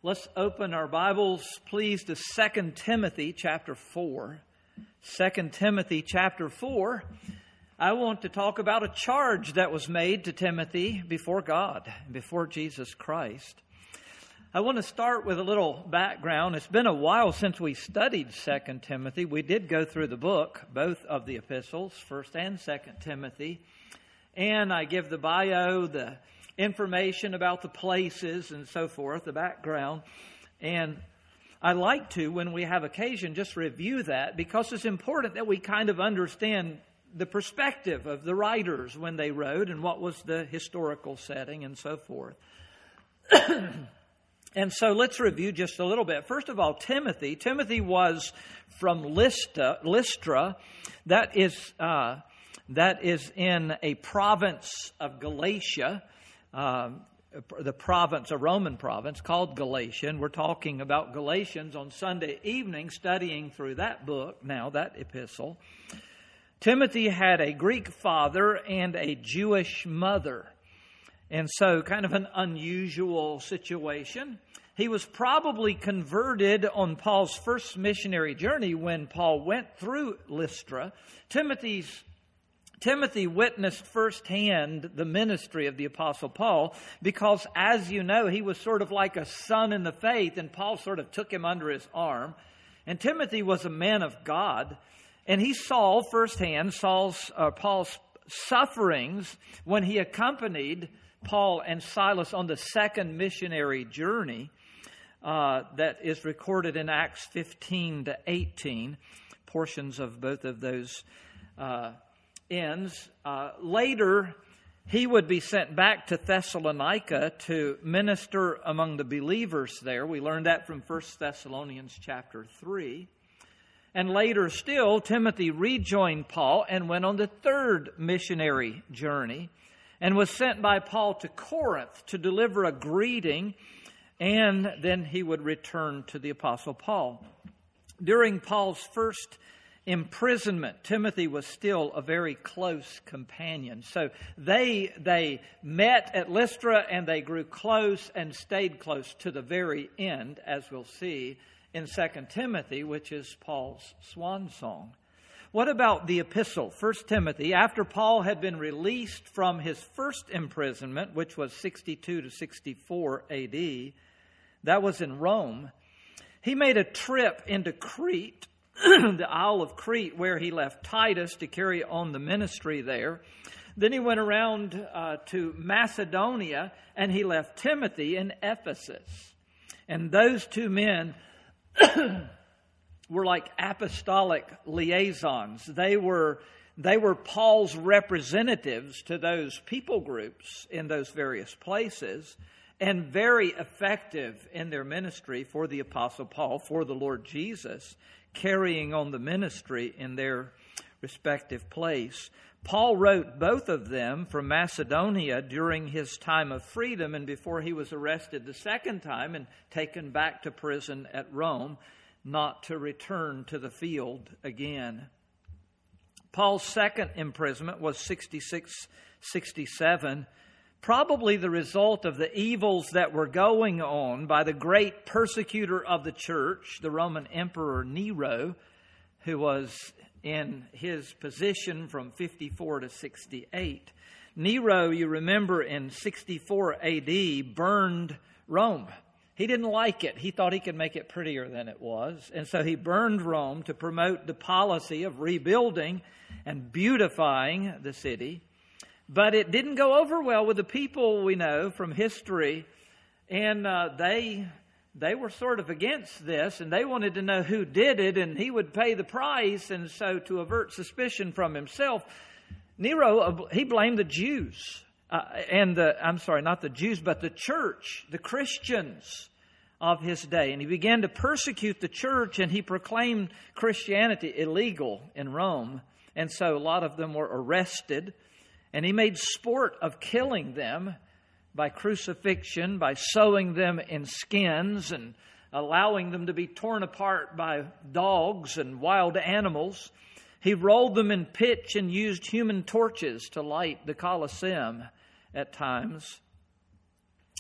Let's open our Bibles, please, to 2 Timothy chapter 4. 2 Timothy chapter 4. I want to talk about a charge that was made to Timothy before God, before Jesus Christ. I want to start with a little background. It's been a while since we studied 2 Timothy. We did go through the book, both of the epistles, 1 and 2 Timothy. And I give the bio, the information about the places and so forth, the background. And I like to, when we have occasion, just review that because it's important that we kind of understand the perspective of the writers when they wrote and what was the historical setting and so forth. And so let's review just a little bit. First of all, Timothy. Timothy was from Lystra. That is in a province of Galatia. The province, a Roman province called Galatia. And we're talking about Galatians on Sunday evening, studying through that book now, that epistle. Timothy had a Greek father and a Jewish mother. And so kind of an unusual situation. He was probably converted on Paul's first missionary journey when Paul went through Lystra. Timothy witnessed firsthand the ministry of the Apostle Paul because, as you know, he was sort of like a son in the faith, and Paul sort of took him under his arm. And Timothy was a man of God, and he saw firsthand Paul's sufferings when he accompanied Paul and Silas on the second missionary journey that is recorded in Acts 15 to 18, portions of both of those ends. Later, he would be sent back to Thessalonica to minister among the believers there. We learned that from 1 Thessalonians chapter 3. And later still, Timothy rejoined Paul and went on the third missionary journey and was sent by Paul to Corinth to deliver a greeting, and then he would return to the Apostle Paul. During Paul's first imprisonment, Timothy was still a very close companion. So they met at Lystra and they grew close and stayed close to the very end, as we'll see in 2 Timothy, which is Paul's swan song. What about the epistle, 1 Timothy? After Paul had been released from his first imprisonment, which was 62 to 64 AD, that was in Rome, he made a trip into Crete, the Isle of Crete, where he left Titus to carry on the ministry there. Then he went around to Macedonia, and he left Timothy in Ephesus. And those two men were like apostolic liaisons. They were Paul's representatives to those people groups in those various places, and very effective in their ministry for the Apostle Paul, for the Lord Jesus, carrying on the ministry in their respective place. Paul wrote both of them from Macedonia during his time of freedom and before he was arrested the second time and taken back to prison at Rome, not to return to the field again. Paul's second imprisonment was 66-67, probably the result of the evils that were going on by the great persecutor of the church, the Roman Emperor Nero, who was in his position from 54 to 68. Nero, you remember, in 64 AD, burned Rome. He didn't like it. He thought he could make it prettier than it was. And so he burned Rome to promote the policy of rebuilding and beautifying the city. But it didn't go over well with the people we know from history. And they were sort of against this, and they wanted to know who did it, and he would pay the price. And so to avert suspicion from himself, Nero, he blamed the Jews. Not the Jews, but the church, the Christians of his day. And he began to persecute the church, and he proclaimed Christianity illegal in Rome. And so a lot of them were arrested, and he made sport of killing them by crucifixion, by sewing them in skins and allowing them to be torn apart by dogs and wild animals. He rolled them in pitch and used human torches to light the Colosseum at times.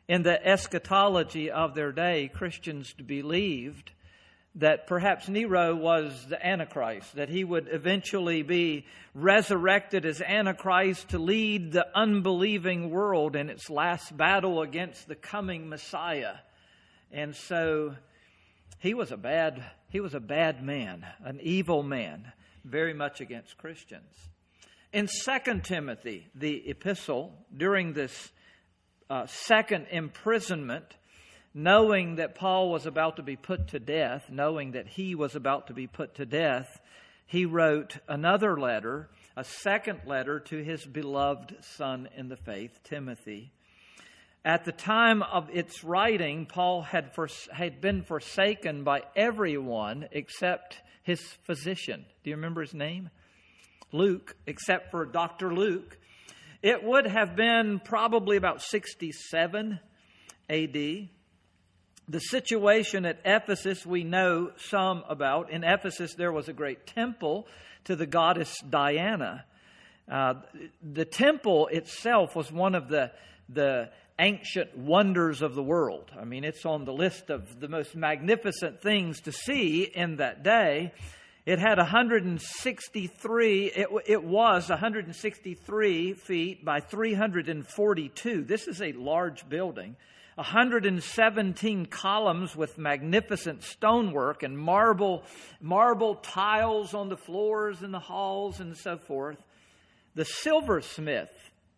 in the eschatology of their day, Christians believed that perhaps Nero was the Antichrist, that he would eventually be resurrected as Antichrist to lead the unbelieving world in its last battle against the coming Messiah. And so he was a bad man, an evil man, very much against Christians. In 2 Timothy, the epistle, during this second imprisonment, knowing that Paul was about to be put to death, knowing that he was about to be put to death, he wrote another letter, a second letter to his beloved son in the faith, Timothy. At the time of its writing, Paul had been forsaken by everyone except his physician. Do you remember his name? Luke, except for Dr. Luke. It would have been probably about 67 A.D. The situation at Ephesus we know some about. In Ephesus there was a great temple to the goddess Diana. The temple itself was one of the ancient wonders of the world. I mean, it's on the list of the most magnificent things to see in that day. It had 163, it was 163 feet by 342. This is a large building. 117 columns with magnificent stonework and marble tiles on the floors and the halls and so forth. The silversmiths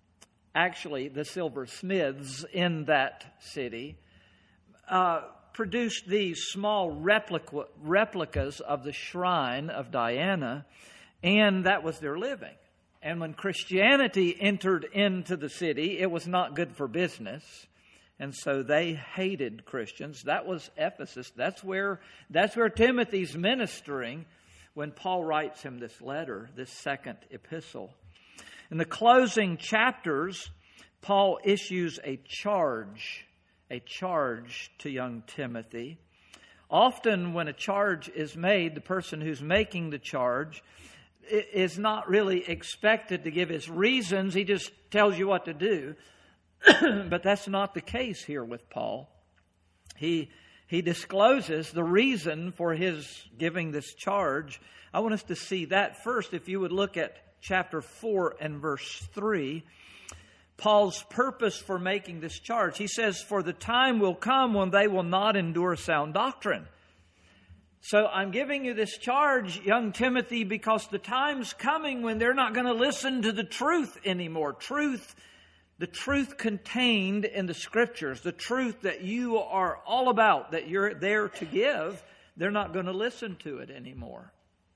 in that city produced these small replicas of the shrine of Diana, and that was their living. And when Christianity entered into the city, it was not good for business. And so they hated Christians. That was Ephesus. That's where Timothy's ministering when Paul writes him this letter, this second epistle. In the closing chapters, Paul issues a charge to young Timothy. Often when a charge is made, the person who's making the charge is not really expected to give his reasons. He just tells you what to do. But that's not the case here with Paul. He discloses the reason for his giving this charge. I want us to see that first. If you would look at chapter 4 and verse 3, Paul's purpose for making this charge. He says, "For the time will come when they will not endure sound doctrine." So I'm giving you this charge, young Timothy, because the time's coming when they're not going to listen to the truth anymore. The truth contained in the Scriptures, the truth that you are all about, that you're there to give, they're not going to listen to it anymore.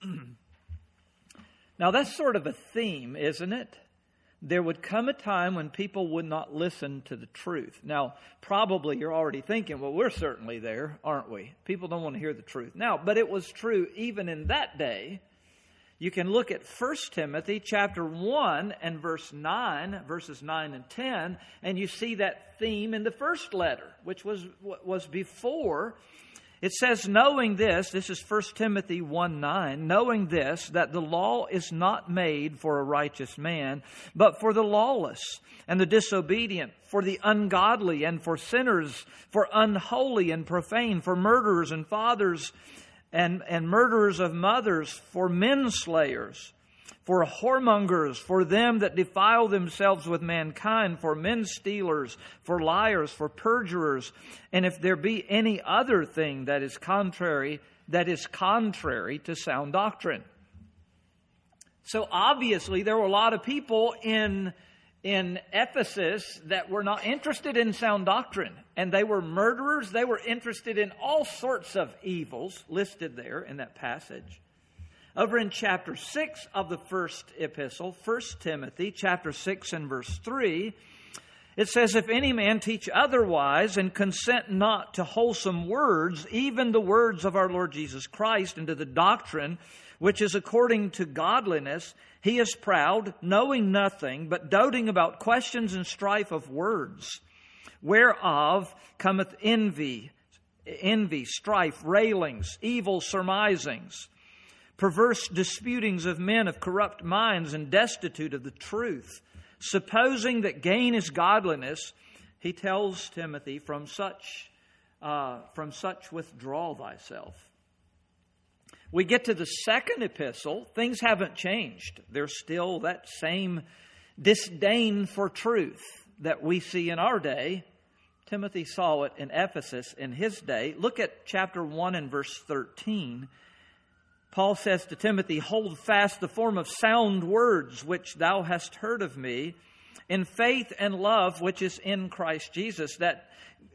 Now that's sort of a theme, isn't it? There would come a time when people would not listen to the truth. Now, probably you're already thinking, well, we're certainly there, aren't we? People don't want to hear the truth. Now, but it was true even in that day. You can look at 1 Timothy chapter 1 and verses 9 and 10, and you see that theme in the first letter, which was before. It says, knowing this is 1 Timothy 1:9, knowing this, that the law is not made for a righteous man, but for the lawless and the disobedient, for the ungodly and for sinners, for unholy and profane, for murderers and fathers, and murderers of mothers, for menslayers, for whoremongers, for them that defile themselves with mankind, for men stealers, for liars, for perjurers, and if there be any other thing that is contrary to sound doctrine. So obviously there were a lot of people in Ephesus that were not interested in sound doctrine. And they were murderers. They were interested in all sorts of evils listed there in that passage. Over in chapter 6 of the first epistle, 1 Timothy, chapter 6 and verse 3, it says, if any man teach otherwise and consent not to wholesome words, even the words of our Lord Jesus Christ, and to the doctrine which is according to godliness, he is proud, knowing nothing, but doting about questions and strife of words, whereof cometh envy, strife, railings, evil surmisings, perverse disputings of men of corrupt minds and destitute of the truth, supposing that gain is godliness. he tells Timothy, from such withdraw thyself. We get to the second epistle, things haven't changed. There's still that same disdain for truth that we see in our day. Timothy saw it in Ephesus in his day. Look at chapter 1 and verse 13. Paul says to Timothy, hold fast the form of sound words which thou hast heard of me, in faith and love which is in Christ Jesus, that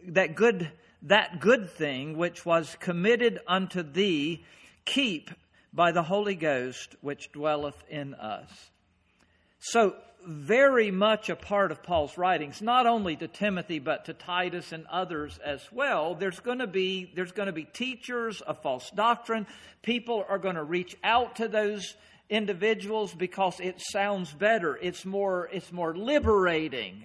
good thing which was committed unto thee, keep by the Holy Ghost which dwelleth in us. So, very much a part of Paul's writings, not only to Timothy, but to Titus and others as well. There's going to be teachers of false doctrine. People are going to reach out to those individuals because it sounds better. It's more liberating.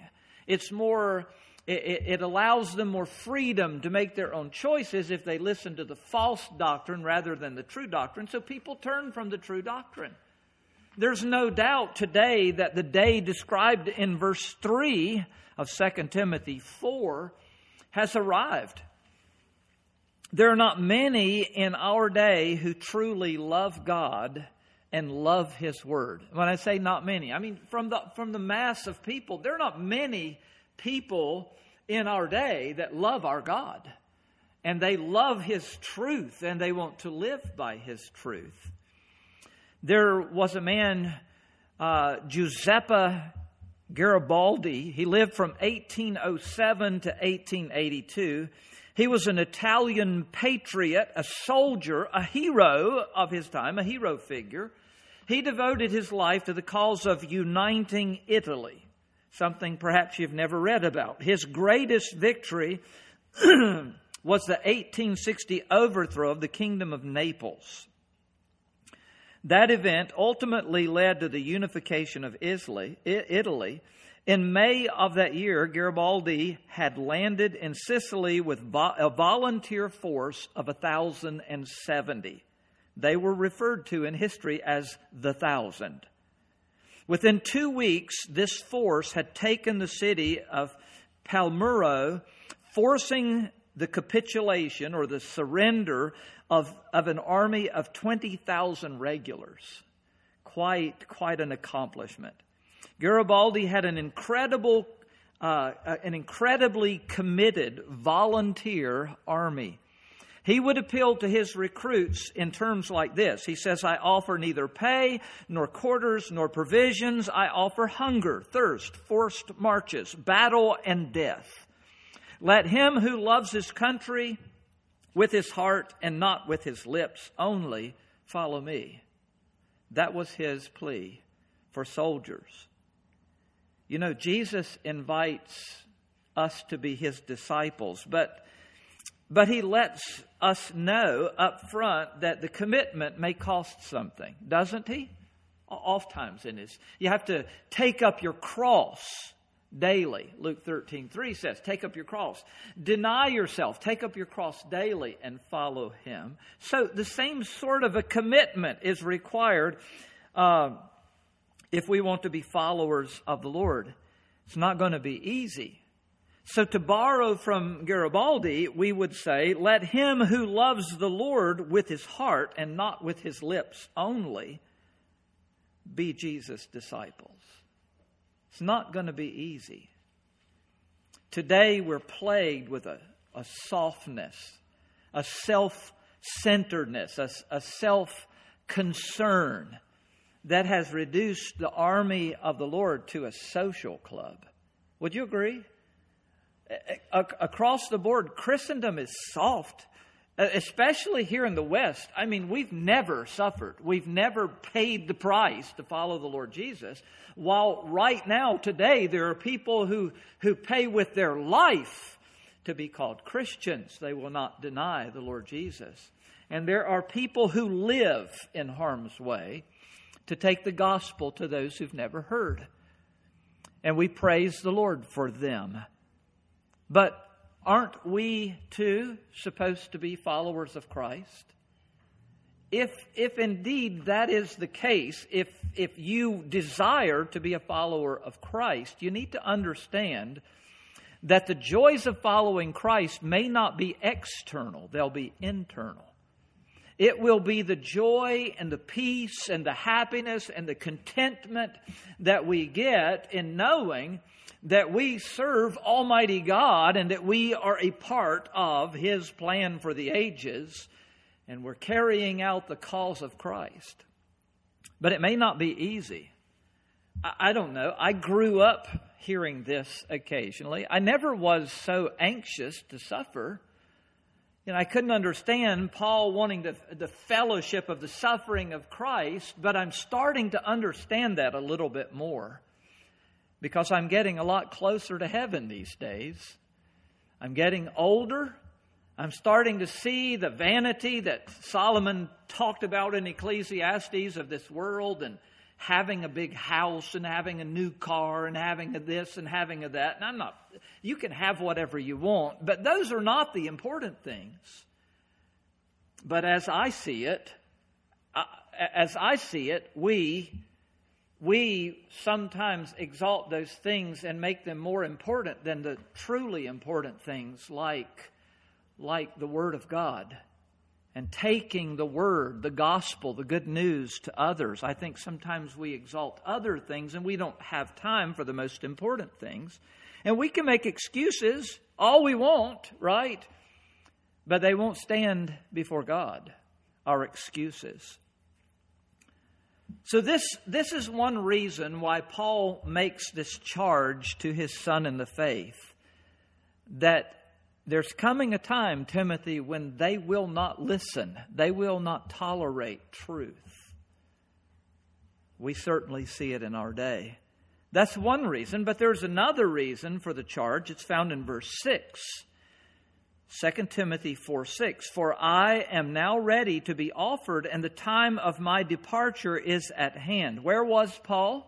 It allows them more freedom to make their own choices if they listen to the false doctrine rather than the true doctrine. So people turn from the true doctrine. There's no doubt today that the day described in verse 3 of 2 Timothy 4 has arrived. There are not many in our day who truly love God and love His Word. When I say not many, I mean from the mass of people, there are not many people in our day that love our God. And they love His truth and they want to live by His truth. There was a man, Giuseppe Garibaldi. He lived from 1807 to 1882. He was an Italian patriot, a soldier, a hero of his time, a hero figure. He devoted his life to the cause of uniting Italy, something perhaps you've never read about. His greatest victory was the 1860 overthrow of the Kingdom of Naples. That event ultimately led to the unification of Italy. In May of that year, Garibaldi had landed in Sicily with a volunteer force of 1,070. They were referred to in history as the 1,000. Within 2 weeks, this force had taken the city of Palermo, forcing the capitulation or the surrender of an army of 20,000 regulars. Quite an accomplishment. Garibaldi had an incredibly committed volunteer army. He would appeal to his recruits in terms like this. He says, I offer neither pay, nor quarters, nor provisions. I offer hunger, thirst, forced marches, battle, and death. Let him who loves his country with his heart and not with his lips only follow me. That was his plea for soldiers. You know, Jesus invites us to be his disciples, but he lets us know up front that the commitment may cost something, doesn't he? Oftentimes in his, you have to take up your cross daily. Luke 13:3 says, take up your cross. Deny yourself, take up your cross daily and follow him. So the same sort of a commitment is required if we want to be followers of the Lord. It's not going to be easy. So to borrow from Garibaldi, we would say, let him who loves the Lord with his heart and not with his lips only be Jesus' disciples. It's not going to be easy. Today we're plagued with a softness, a self-centeredness, a self-concern that has reduced the army of the Lord to a social club. Would you agree? Across the board, Christendom is soft, especially here in the West. I mean, we've never suffered. We've never paid the price to follow the Lord Jesus. While right now, today, there are people who pay with their life to be called Christians. They will not deny the Lord Jesus. And there are people who live in harm's way to take the gospel to those who've never heard. And we praise the Lord for them. But aren't we too supposed to be followers of Christ? If indeed that is the case, if you desire to be a follower of Christ, you need to understand that the joys of following Christ may not be external, they'll be internal. It will be the joy and the peace and the happiness and the contentment that we get in knowing that we serve Almighty God and that we are a part of His plan for the ages and we're carrying out the cause of Christ. But it may not be easy. I don't know. I grew up hearing this occasionally. I never was so anxious to suffer. I couldn't understand Paul wanting the fellowship of the suffering of Christ, but I'm starting to understand that a little bit more because I'm getting a lot closer to heaven these days. I'm getting older. I'm starting to see the vanity that Solomon talked about in Ecclesiastes of this world and having a big house and having a new car and having a this and having a that. And you can have whatever you want, but those are not the important things. But as I see it, we sometimes exalt those things and make them more important than the truly important things like the Word of God. And taking the Word, the gospel, the good news to others. I think sometimes we exalt other things and we don't have time for the most important things. And we can make excuses all we want, right? But they won't stand before God, our excuses. So this is one reason why Paul makes this charge to his son in the faith, that there's coming a time, Timothy, when they will not listen. They will not tolerate truth. We certainly see it in our day. That's one reason, but there's another reason for the charge. It's found in verse 6. 2 Timothy 4:6. For I am now ready to be offered, and the time of my departure is at hand. Where was Paul?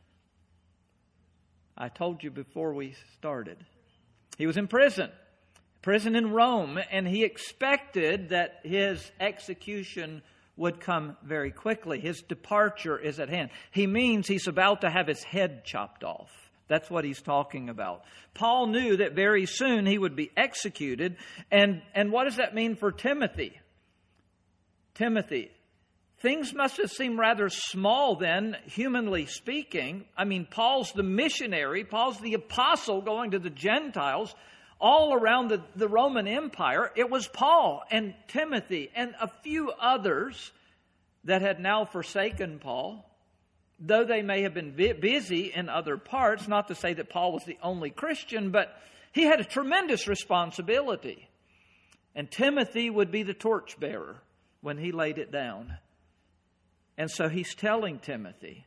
I told you before we started. He was in prison in Rome, and he expected that his execution would come very quickly. His departure is at hand. He means he's about to have his head chopped off. That's what he's talking about. Paul knew that very soon he would be executed. And what does that mean for Timothy? Timothy, things must have seemed rather small then, humanly speaking. I mean, Paul's the missionary. Paul's the apostle going to the Gentiles all around the Roman Empire. It was Paul and Timothy and a few others that had now forsaken Paul. Though they may have been busy in other parts, not to say that Paul was the only Christian, but he had a tremendous responsibility. And Timothy would be the torchbearer when he laid it down. And so he's telling Timothy,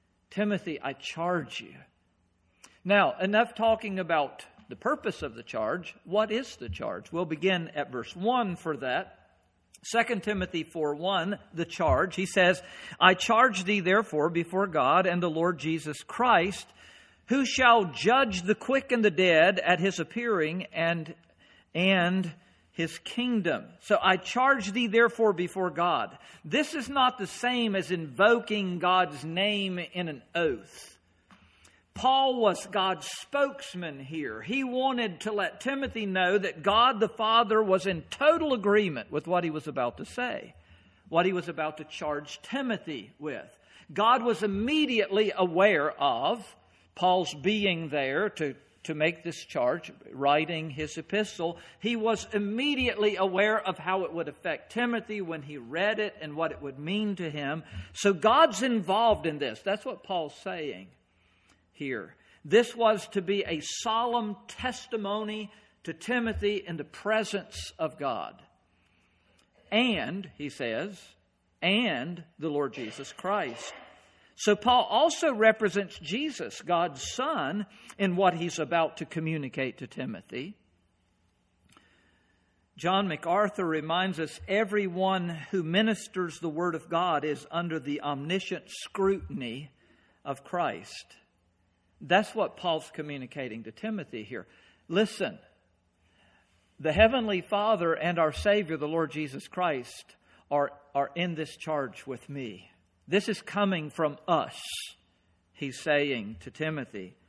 I charge you. Now, enough talking about the purpose of the charge. What is the charge? We'll begin at verse 1 for that. 2 Timothy 4:1, the charge. He says, I charge thee therefore before God and the Lord Jesus Christ, who shall judge the quick and the dead at his appearing and his kingdom. So I charge thee therefore before God. This is not the same as invoking God's name in an oath. Paul was God's spokesman here. He wanted to let Timothy know that God the Father was in total agreement with what he was about to say, what he was about to charge Timothy with. God was immediately aware of Paul's being there to make this charge, writing his epistle. He was immediately aware of how it would affect Timothy when he read it and what it would mean to him. So God's involved in this. That's what Paul's saying here. This was to be a solemn testimony to Timothy in the presence of God. And, he says, and the Lord Jesus Christ. So Paul also represents Jesus, God's Son, in what he's about to communicate to Timothy. John MacArthur reminds us everyone who ministers the Word of God is under the omniscient scrutiny of Christ. That's what Paul's communicating to Timothy here. Listen, the Heavenly Father and our Savior, the Lord Jesus Christ, are in this charge with me. This is coming from us, he's saying to Timothy.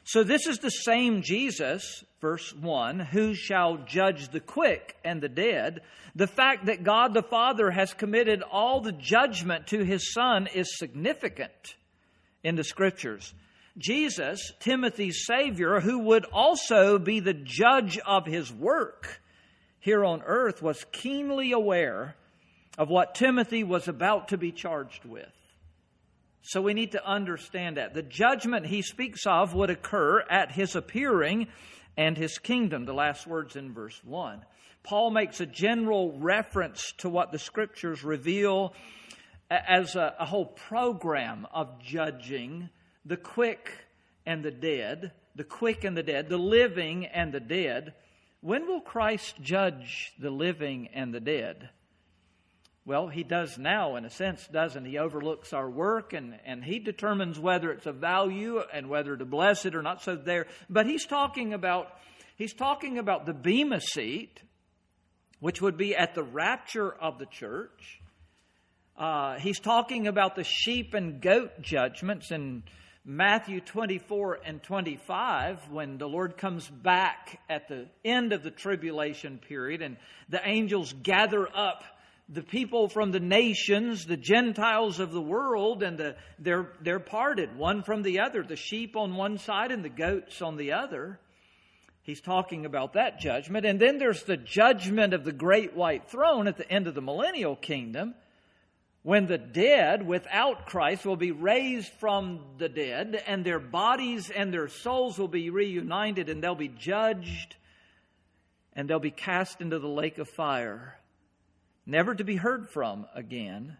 So this is the same Jesus, verse 1, who shall judge the quick and the dead. The fact that God the Father has committed all the judgment to His Son is significant in the Scriptures. Jesus, Timothy's Savior, who would also be the judge of his work here on earth, was keenly aware of what Timothy was about to be charged with. So we need to understand that. The judgment he speaks of would occur at his appearing and his kingdom, the last words in verse 1. Paul makes a general reference to what the Scriptures reveal as a whole program of judging the quick and the dead, the living and the dead. When will Christ judge the living and the dead? Well, He does now, in a sense, doesn't He? He overlooks our work and He determines whether it's of value and whether to bless it or not. So there, but He's talking about the bema seat, which would be at the rapture of the church. He's talking about the sheep and goat judgments in Matthew 24 and 25, when the Lord comes back at the end of the tribulation period and the angels gather up the people from the nations, the Gentiles of the world, and they're parted, one from the other, the sheep on one side and the goats on the other. He's talking about that judgment. And then there's the judgment of the great white throne at the end of the millennial kingdom, when the dead without Christ will be raised from the dead, and their bodies and their souls will be reunited, and they'll be judged, and they'll be cast into the lake of fire, never to be heard from again.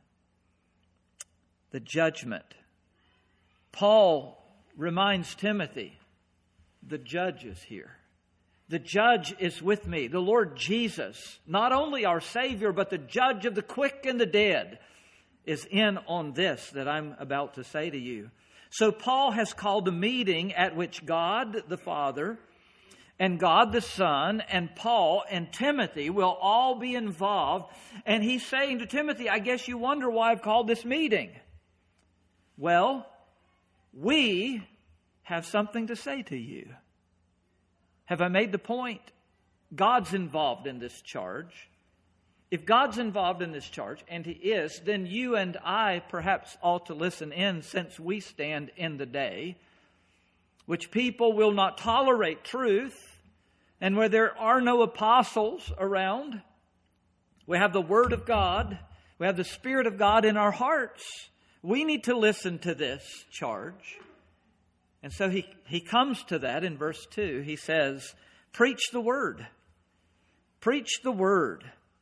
The judgment. Paul reminds Timothy, the judge is here. The judge is with me. The Lord Jesus, not only our Savior, but the judge of the quick and the dead, is in on this that I'm about to say to you. So Paul has called a meeting at which God the Father and God the Son and Paul and Timothy will all be involved. And he's saying to Timothy, I guess you wonder why I've called this meeting. Well, we have something to say to you. Have I made the point? God's involved in this charge. If God's involved in this charge, and He is, then you and I perhaps ought to listen in, since we stand in the day which people will not tolerate truth, and where there are no apostles around. We have the Word of God. We have the Spirit of God in our hearts. We need to listen to this charge. And so he comes to that in verse 2. He says, preach the Word. Preach the Word.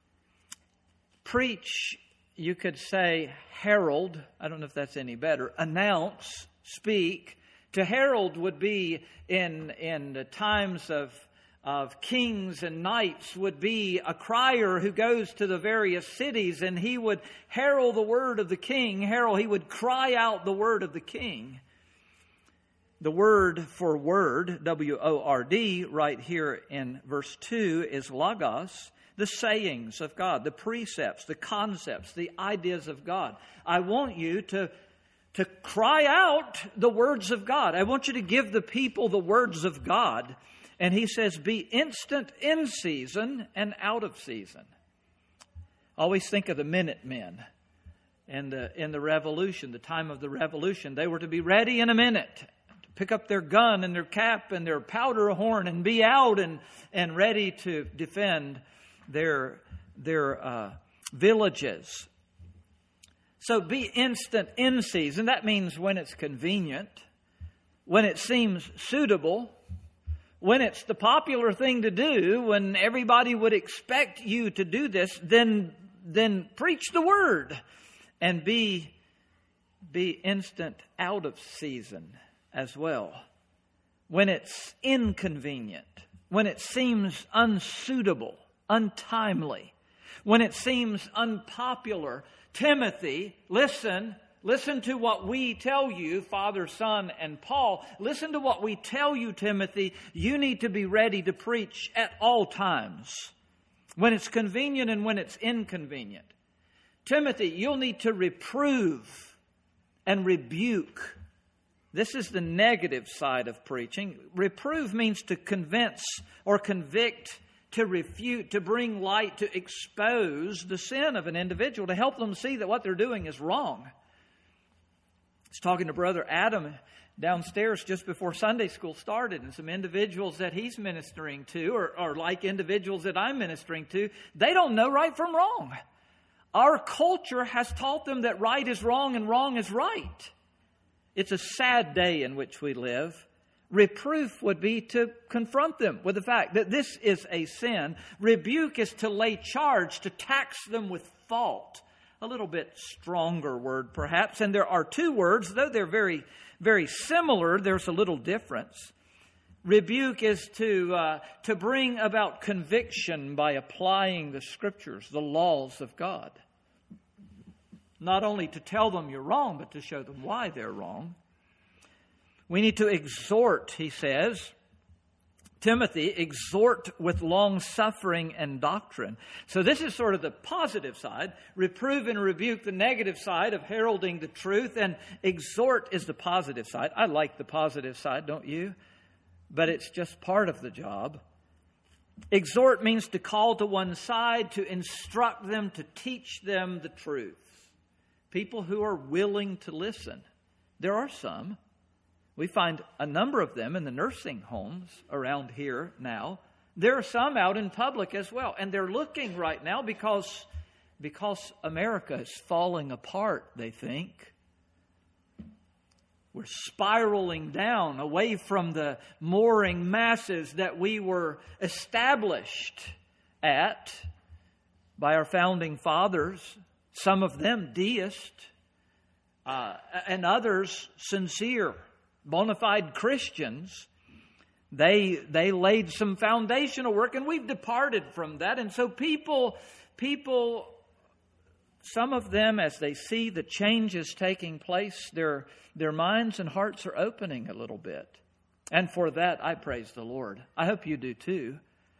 Preach, you could say, herald. I don't know if that's any better. Announce, speak. To herald would be in the times of kings and knights, would be a crier who goes to the various cities, and he would herald the word of the king. He would cry out the word of the king. The word for word, W-O-R-D, right here in verse 2 is logos. The sayings of God, the precepts, the concepts, the ideas of God. I want you to cry out the words of God. I want you to give the people the words of God. And he says, be instant in season and out of season. Always think of the Minutemen in the Revolution, the time of the Revolution. They were to be ready in a minute, to pick up their gun and their cap and their powder horn and be out and ready to defend their villages. So be instant in season. That means when it's convenient, when it seems suitable, when it's the popular thing to do, when everybody would expect you to do this, then preach the word. And be instant out of season as well. When it's inconvenient, when it seems unsuitable, untimely, when it seems unpopular. Timothy, listen to what we tell you, Father, Son, and Paul. Listen to what we tell you, Timothy. You need to be ready to preach at all times, when it's convenient and when it's inconvenient. Timothy, you'll need to reprove and rebuke This is the negative side of preaching. Reprove means to convince or convict, to refute, to bring light, to expose the sin of an individual, to help them see that what they're doing is wrong. I was talking to Brother Adam downstairs just before Sunday school started, and some individuals that he's ministering to, or like individuals that I'm ministering to, they don't know right from wrong. Our culture has taught them that right is wrong and wrong is right. It's a sad day in which we live. Reproof would be to confront them with the fact that this is a sin. Rebuke is to lay charge, to tax them with fault. A little bit stronger word, perhaps. And there are two words, though they're very, very similar, there's a little difference. Rebuke is to bring about conviction by applying the Scriptures, the laws of God. Not only to tell them you're wrong, but to show them why they're wrong. We need to exhort, he says. Timothy, exhort with long suffering and doctrine. So this is sort of the positive side. Reprove and rebuke, the negative side of heralding the truth. And exhort is the positive side. I like the positive side, don't you? But it's just part of the job. Exhort means to call to one side, to instruct them, to teach them the truth. People who are willing to listen. There are some. We find a number of them in the nursing homes around here now. There are some out in public as well. And they're looking right now because America is falling apart, they think. We're spiraling down away from the mooring masses that we were established at by our founding fathers. Some of them deist, and others sincere, bona fide Christians. They laid some foundational work, and we've departed from that. And so people, some of them, as they see the changes taking place, their minds and hearts are opening a little bit. And for that, I praise the Lord. I hope you do too.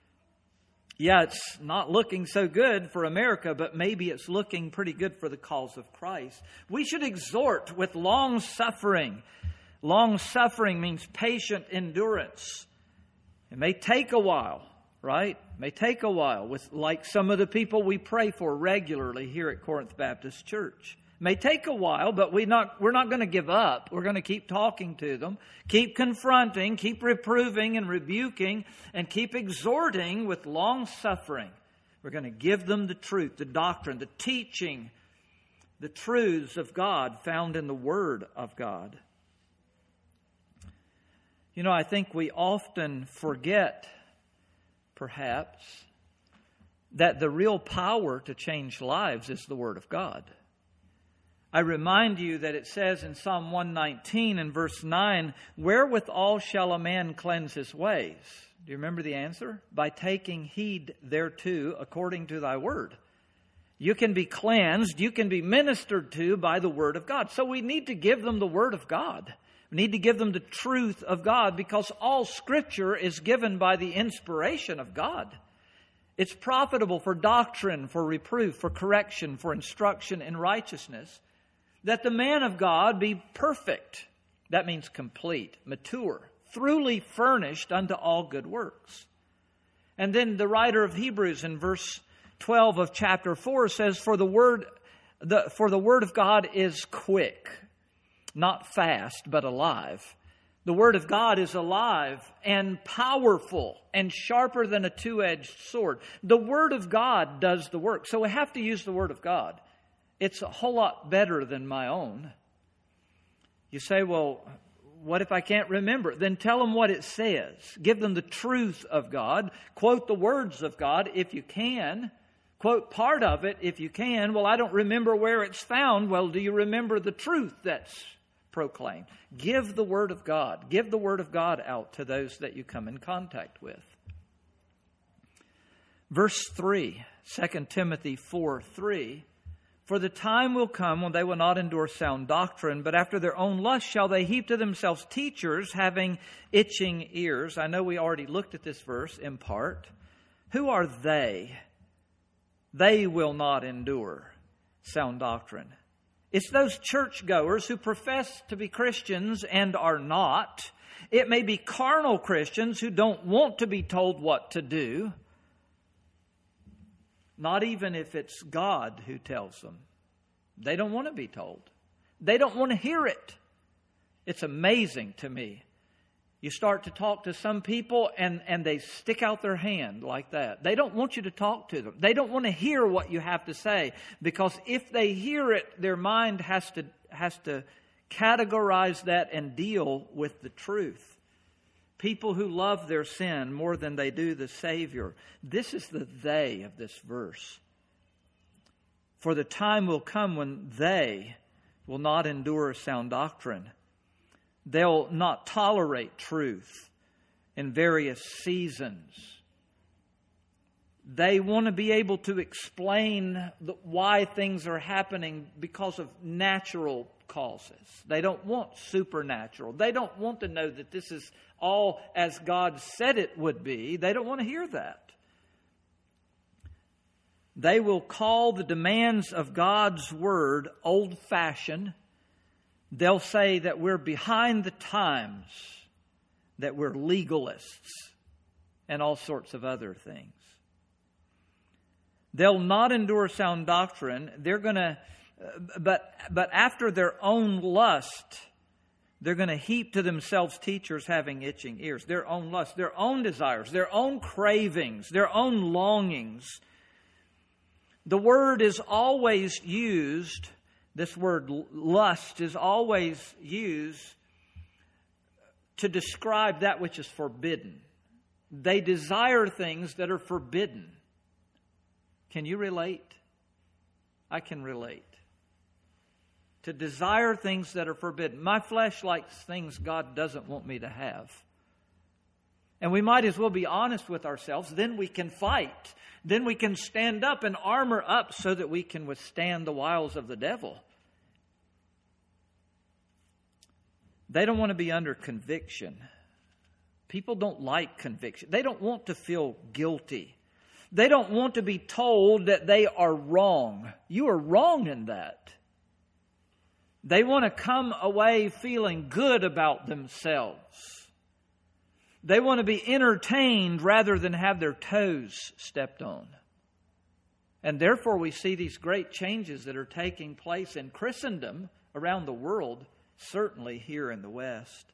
Yeah, it's not looking so good for America, but maybe it's looking pretty good for the cause of Christ. We should exhort with long suffering. Long suffering means patient endurance. It may take a while, right? It may take a while, with like some of the people we pray for regularly here at Corinth Baptist Church. It may take a while, but we're not going to give up. We're going to keep talking to them, keep confronting, keep reproving and rebuking, and keep exhorting with long suffering. We're going to give them the truth, the doctrine, the teaching, the truths of God found in the Word of God. You know, I think we often forget, perhaps, that the real power to change lives is the Word of God. I remind you that it says in Psalm 119 and verse 9, wherewithal shall a man cleanse his ways? Do you remember the answer? By taking heed thereto according to thy word. You can be cleansed, you can be ministered to by the Word of God. So we need to give them the Word of God. We need to give them the truth of God, because all Scripture is given by the inspiration of God. It's profitable for doctrine, for reproof, for correction, for instruction in righteousness, that the man of God be perfect. That means complete, mature, thoroughly furnished unto all good works. And then the writer of Hebrews in verse 12 of chapter 4 says, For the word of God is quick, not fast, but alive. The Word of God is alive and powerful and sharper than a two-edged sword. The Word of God does the work. So we have to use the Word of God. It's a whole lot better than my own. You say, well, what if I can't remember? Then tell them what it says. Give them the truth of God. Quote the words of God if you can. Quote part of it if you can. Well, I don't remember where it's found. Well, do you remember the truth that's proclaimed? Give the Word of God. Give the Word of God out to those that you come in contact with. Verse 3, 2 Timothy 4:3. For the time will come when they will not endure sound doctrine, but after their own lust shall they heap to themselves teachers having itching ears. I know we already looked at this verse in part. Who are they? They will not endure sound doctrine. It's those churchgoers who profess to be Christians and are not. It may be carnal Christians who don't want to be told what to do. Not even if it's God who tells them. They don't want to be told. They don't want to hear it. It's amazing to me. You start to talk to some people and they stick out their hand like that. They don't want you to talk to them. They don't want to hear what you have to say, because if they hear it, their mind has to categorize that and deal with the truth. People who love their sin more than they do the Savior. This is the they of this verse. For the time will come when they will not endure sound doctrine. They'll not tolerate truth in various seasons. They want to be able to explain why things are happening because of natural causes. They don't want supernatural. They don't want to know that this is all as God said it would be. They don't want to hear that. They will call the demands of God's Word old-fashioned. They'll say that we're behind the times, that we're legalists, and all sorts of other things. They'll not endure sound doctrine. They're going to, but after their own lust, they're going to heap to themselves teachers having itching ears. Their own lust, their own desires, their own cravings, their own longings. The word is always used. This word lust is always used to describe that which is forbidden. They desire things that are forbidden. Can you relate? I can relate. To desire things that are forbidden. My flesh likes things God doesn't want me to have. And we might as well be honest with ourselves. Then we can fight. Then we can stand up and armor up so that we can withstand the wiles of the devil. They don't want to be under conviction. People don't like conviction. They don't want to feel guilty. They don't want to be told that they are wrong. You are wrong in that. They want to come away feeling good about themselves. They want to be entertained rather than have their toes stepped on. And therefore we see these great changes that are taking place in Christendom around the world, certainly here in the West.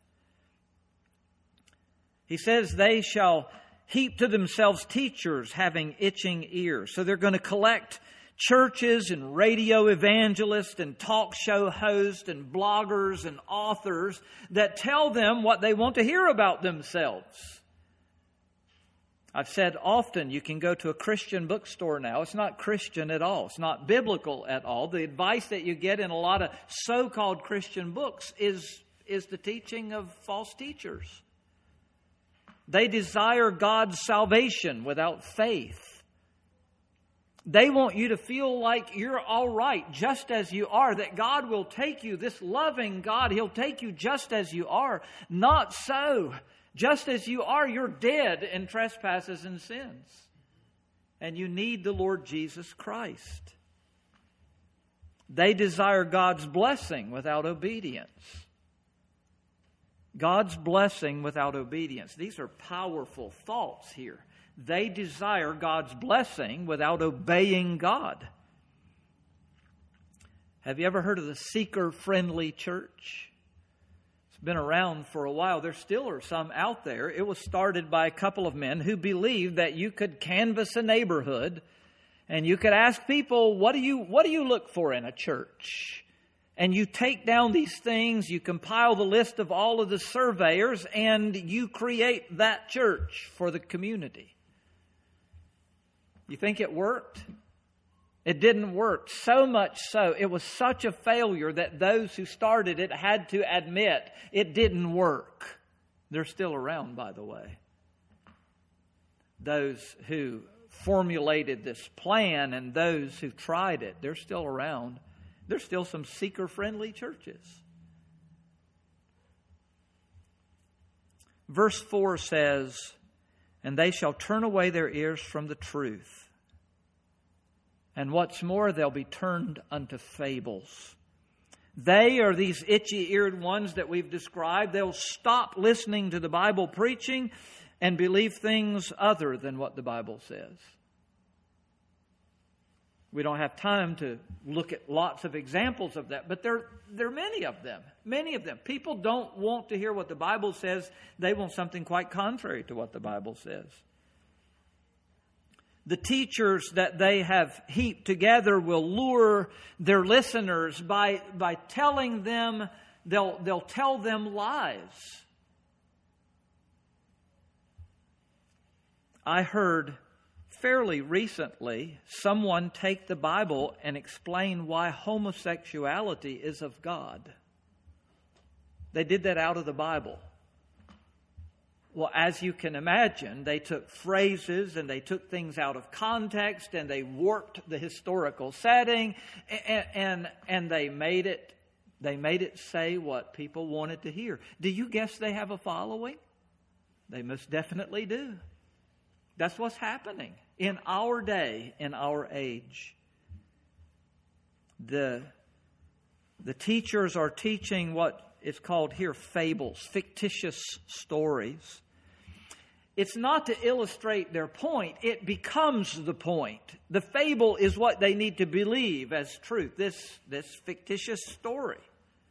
He says they shall heap to themselves teachers having itching ears. So they're going to collect churches and radio evangelists and talk show hosts and bloggers and authors that tell them what they want to hear about themselves. I've said often, you can go to a Christian bookstore now. It's not Christian at all. It's not biblical at all. The advice that you get in a lot of so-called Christian books is the teaching of false teachers. They desire God's salvation without faith. They want you to feel like you're all right, just as you are, that God will take you, this loving God, He'll take you just as you are. Not so. Just as you are, you're dead in trespasses and sins. And you need the Lord Jesus Christ. They desire God's blessing without obedience. God's blessing without obedience. These are powerful thoughts here. They desire God's blessing without obeying God. Have you ever heard of the seeker-friendly church? It's been around for a while. There still are some out there. It was started by a couple of men who believed that you could canvass a neighborhood and you could ask people, what do you look for in a church? And you take down these things, you compile the list of all of the surveyors, and you create that church for the community. You think it worked? It didn't work. So much so, it was such a failure that those who started it had to admit it didn't work. They're still around, by the way. Those who formulated this plan and those who tried it, they're still around. There's still some seeker-friendly churches. Verse 4 says, "And they shall turn away their ears from the truth. And what's more, they'll be turned unto fables. They are these itchy-eared ones that we've described. They'll stop listening to the Bible preaching and believe things other than what the Bible says. We don't have time to look at lots of examples of that, but there are many of them. Many of them. People don't want to hear what the Bible says. They want something quite contrary to what the Bible says. The teachers that they have heaped together will lure their listeners by telling them, they'll tell them lies. I heard fairly recently someone take the Bible and explain why homosexuality is of God. They did that out of the Bible. Well, as you can imagine, they took phrases and they took things out of context and they warped the historical setting and they made it say what people wanted to hear. Do you guess they have a following? They most definitely do. That's what's happening in our day, in our age. The teachers are teaching what is called here fables, fictitious stories. It's not to illustrate their point. It becomes the point. The fable is what they need to believe as truth, this fictitious story.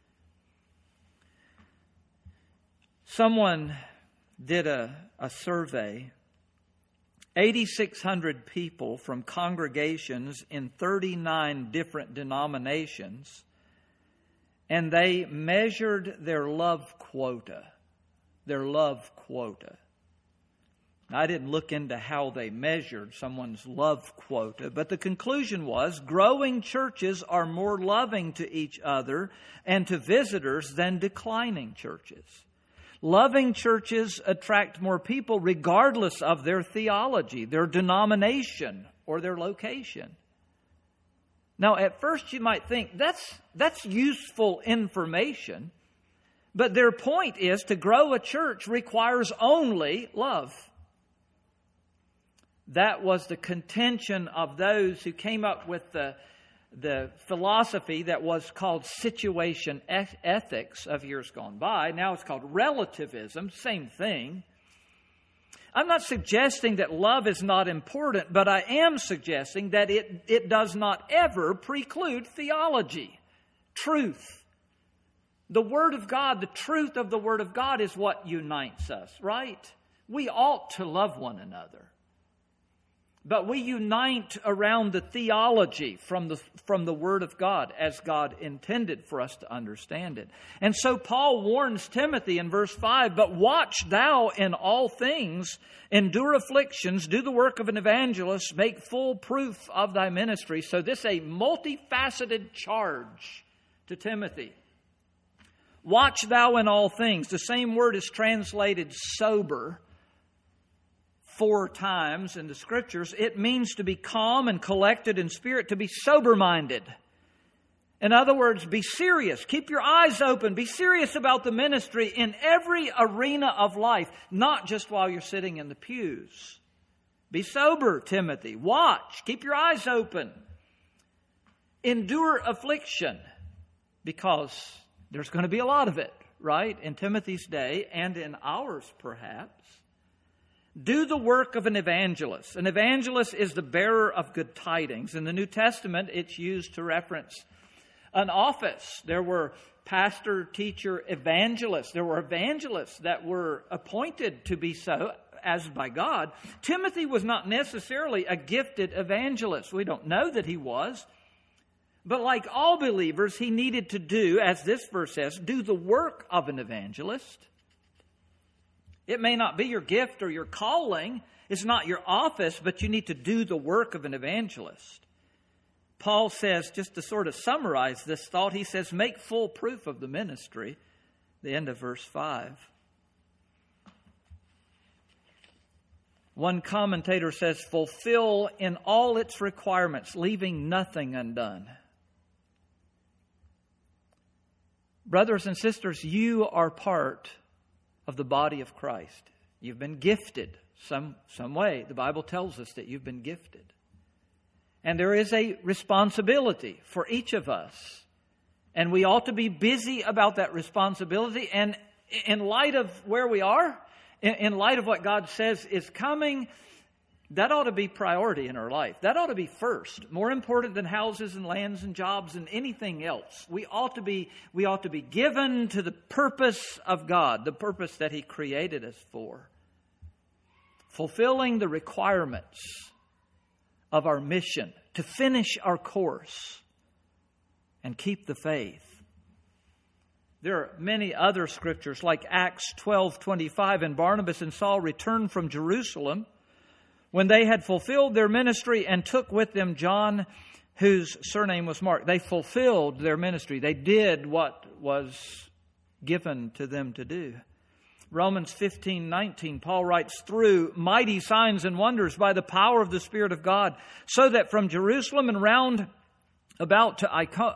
Someone did a survey. 8,600 people from congregations in 39 different denominations, and they measured their love quota. Their love quota. I didn't look into how they measured someone's love quota, but the conclusion was growing churches are more loving to each other and to visitors than declining churches. Loving churches attract more people regardless of their theology, their denomination, or their location. Now, at first you might think that's useful information, but their point is to grow a church requires only love. That was the contention of those who came up with the philosophy that was called situation ethics of years gone by. Now it's called relativism, same thing. I'm not suggesting that love is not important, but I am suggesting that it does not ever preclude theology, truth. The Word of God, the truth of the Word of God is what unites us, right? We ought to love one another. But we unite around the theology from the Word of God as God intended for us to understand it. And so Paul warns Timothy in verse 5, "But watch thou in all things, endure afflictions, do the work of an evangelist, make full proof of thy ministry." So this is a multifaceted charge to Timothy. Watch thou in all things. The same word is translated sober 4 times in the Scriptures. It means to be calm and collected in spirit, to be sober-minded. In other words, be serious. Keep your eyes open. Be serious about the ministry in every arena of life, not just while you're sitting in the pews. Be sober, Timothy. Watch. Keep your eyes open. Endure affliction, because there's going to be a lot of it, right? In Timothy's day and in ours, perhaps. Do the work of an evangelist. An evangelist is the bearer of good tidings. In the New Testament, it's used to reference an office. There were pastor, teacher, evangelists. There were evangelists that were appointed to be so as by God. Timothy was not necessarily a gifted evangelist. We don't know that he was. But like all believers, he needed to do, as this verse says, do the work of an evangelist. It may not be your gift or your calling. It's not your office, but you need to do the work of an evangelist. Paul says, just to sort of summarize this thought, he says, make full proof of the ministry. The end of verse 5. One commentator says, fulfill in all its requirements, leaving nothing undone. Brothers and sisters, you are part of the body of Christ. You've been gifted some way. The Bible tells us that you've been gifted. And there is a responsibility for each of us And we ought to be busy about that responsibility. And in light of where we are, in light of what God says is coming, that ought to be priority in our life. That ought to be first, more important than houses and lands and jobs and anything else. We ought to be given to the purpose of God, the purpose that He created us for. Fulfilling the requirements of our mission, to finish our course and keep the faith. There are many other scriptures like Acts 12:25, and Barnabas and Saul returned from Jerusalem when they had fulfilled their ministry and took with them John, whose surname was Mark. They fulfilled their ministry. They did what was given to them to do. Romans 15:19, Paul writes, through mighty signs and wonders by the power of the Spirit of God, so that from Jerusalem and round about to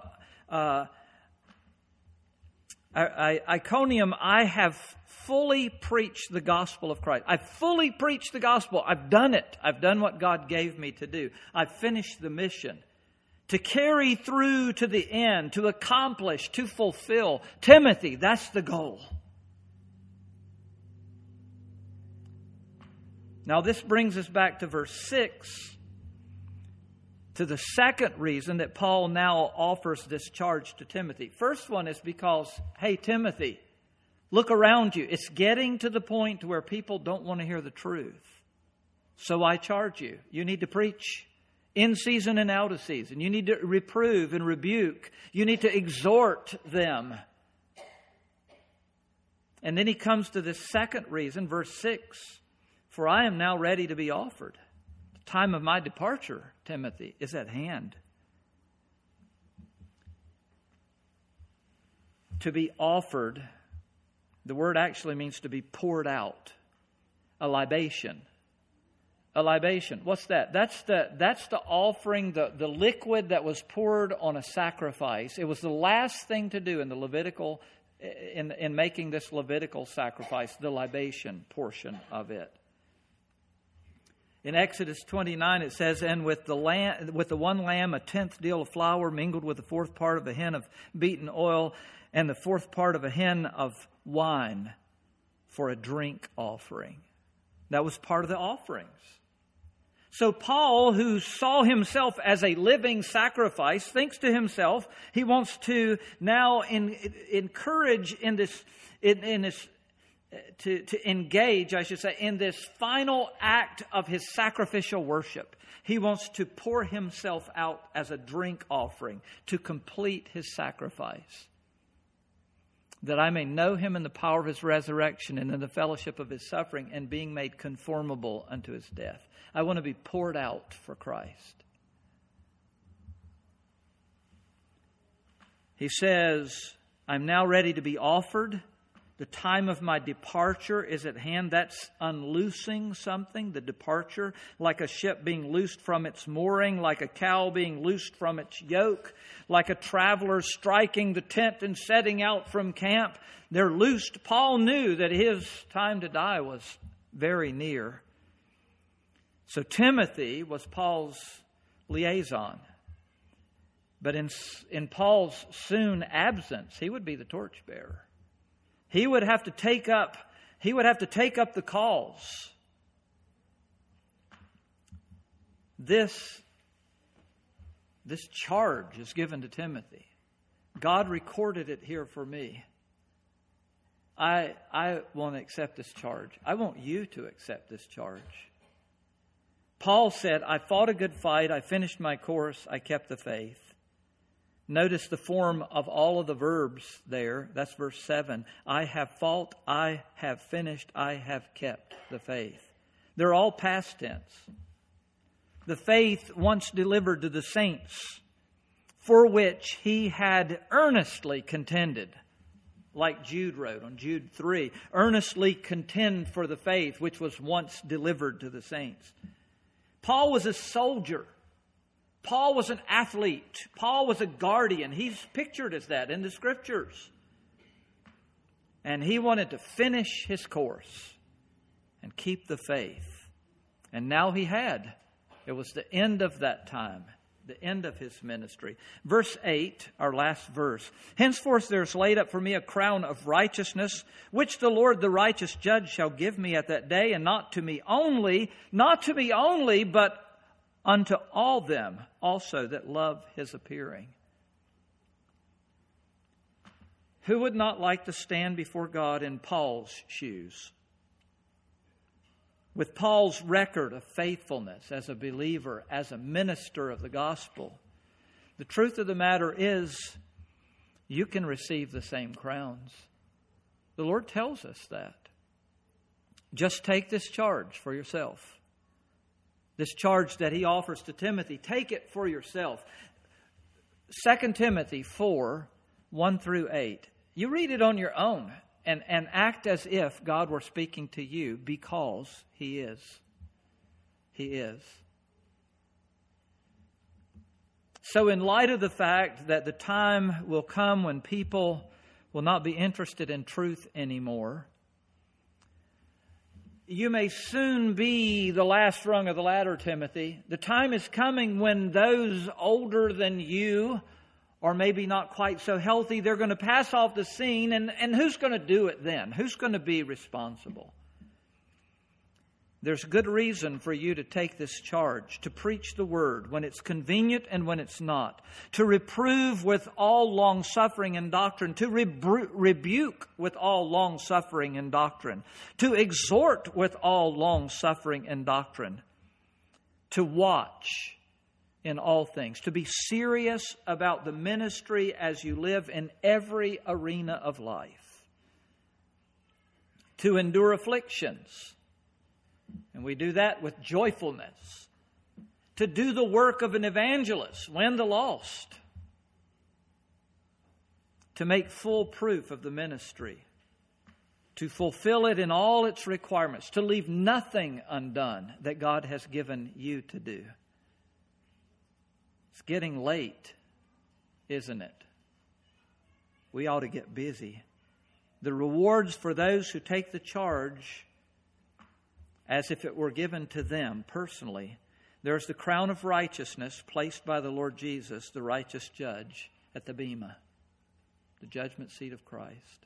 Iconium, I have fully preached the gospel of Christ. I've fully preached the gospel. I've done it. I've done what God gave me to do. I've finished the mission. To carry through to the end, to accomplish, to fulfill. Timothy, that's the goal. Now this brings us back to verse 6, to the second reason that Paul now offers this charge to Timothy. First one is because, hey, Timothy, look around you. It's getting to the point where people don't want to hear the truth. So I charge you. You need to preach in season and out of season. You need to reprove and rebuke. You need to exhort them. And then he comes to this second reason, verse 6. For I am now ready to be offered. The time of my departure, Timothy, is at hand. To be offered, the word actually means to be poured out. A libation. A libation. What's that? That's the offering, the liquid that was poured on a sacrifice. It was the last thing to do in the Levitical, in making this Levitical sacrifice, the libation portion of it. In Exodus 29, it says, and with the one lamb, a 10th deal of flour mingled with the 4th part of a hin of beaten oil, and the 4th part of a hin of wine for a drink offering. That was part of the offerings. So Paul, who saw himself as a living sacrifice, thinks to himself, he wants to now encourage to engage, I should say, in this final act of his sacrificial worship. He wants to pour himself out as a drink offering to complete his sacrifice, that I may know him in the power of his resurrection and in the fellowship of his suffering and being made conformable unto his death. I want to be poured out for Christ. He says, I'm now ready to be offered. The time of my departure is at hand. That's unloosing something, the departure, like a ship being loosed from its mooring, like a cow being loosed from its yoke, like a traveler striking the tent and setting out from camp. They're loosed. Paul knew that his time to die was very near. So Timothy was Paul's liaison. But in Paul's soon absence, he would be the torchbearer. He would have to take up the calls. This charge is given to Timothy. God recorded it here for me. I want to accept this charge. I want you to accept this charge. Paul said, I fought a good fight. I finished my course. I kept the faith. Notice the form of all of the verbs there. That's verse 7. I have fought, I have finished, I have kept the faith. They're all past tense. The faith once delivered to the saints, for which he had earnestly contended. Like Jude wrote on Jude 3, earnestly contend for the faith which was once delivered to the saints. Paul was a soldier. Paul was an athlete. Paul was a guardian. He's pictured as that in the Scriptures. And he wanted to finish his course and keep the faith. And now he had. It was the end of that time. the end of his ministry. Verse 8, our last verse. Henceforth there is laid up for me a crown of righteousness, which the Lord the righteous judge shall give me at that day, and not to me only, but unto all them also that love his appearing. Who would not like to stand before God in Paul's shoes? With Paul's record of faithfulness as a believer, as a minister of the gospel. The truth of the matter is, you can receive the same crowns. The Lord tells us that. Just take this charge for yourself. This charge that he offers to Timothy, take it for yourself. 2 Timothy 4, 1 through 8. You read it on your own and act as if God were speaking to you, because He is. He is. So in light of the fact that the time will come when people will not be interested in truth anymore, you may soon be the last rung of the ladder, Timothy. The time is coming when those older than you, or maybe not quite so healthy, they're going to pass off the scene. And who's going to do it then? Who's going to be responsible? There's good reason for you to take this charge, to preach the word when it's convenient and when it's not, to reprove with all long-suffering and doctrine, to rebuke with all long-suffering and doctrine, to exhort with all long-suffering and doctrine, to watch in all things, to be serious about the ministry as you live in every arena of life, to endure afflictions, and we do that with joyfulness, to do the work of an evangelist, win the lost, to make full proof of the ministry, to fulfill it in all its requirements, to leave nothing undone that God has given you to do. It's getting late, isn't it? We ought to get busy. The rewards for those who take the charge as if it were given to them personally. There's the crown of righteousness placed by the Lord Jesus, the righteous judge, at the bema, the judgment seat of Christ.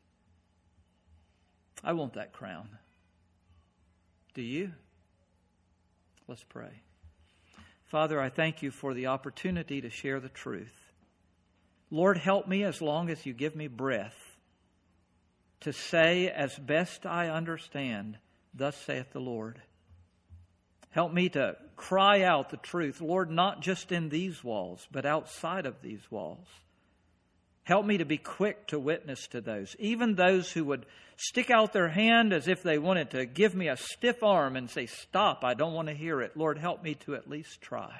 I want that crown. Do you? Let's pray. Father, I thank you for the opportunity to share the truth. Lord, help me as long as you give me breath to say as best I understand, thus saith the Lord. Help me to cry out the truth, Lord, not just in these walls, but outside of these walls. Help me to be quick to witness to those, even those who would stick out their hand as if they wanted to give me a stiff arm and say, stop, I don't want to hear it. Lord, help me to at least try.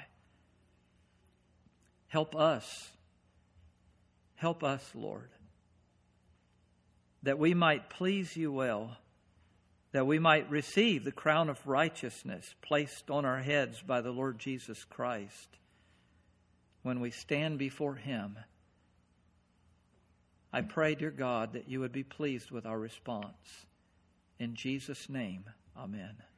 Help us. Help us, Lord, that we might please you well, that we might receive the crown of righteousness placed on our heads by the Lord Jesus Christ when we stand before Him. I pray, dear God, that you would be pleased with our response. In Jesus' name, amen.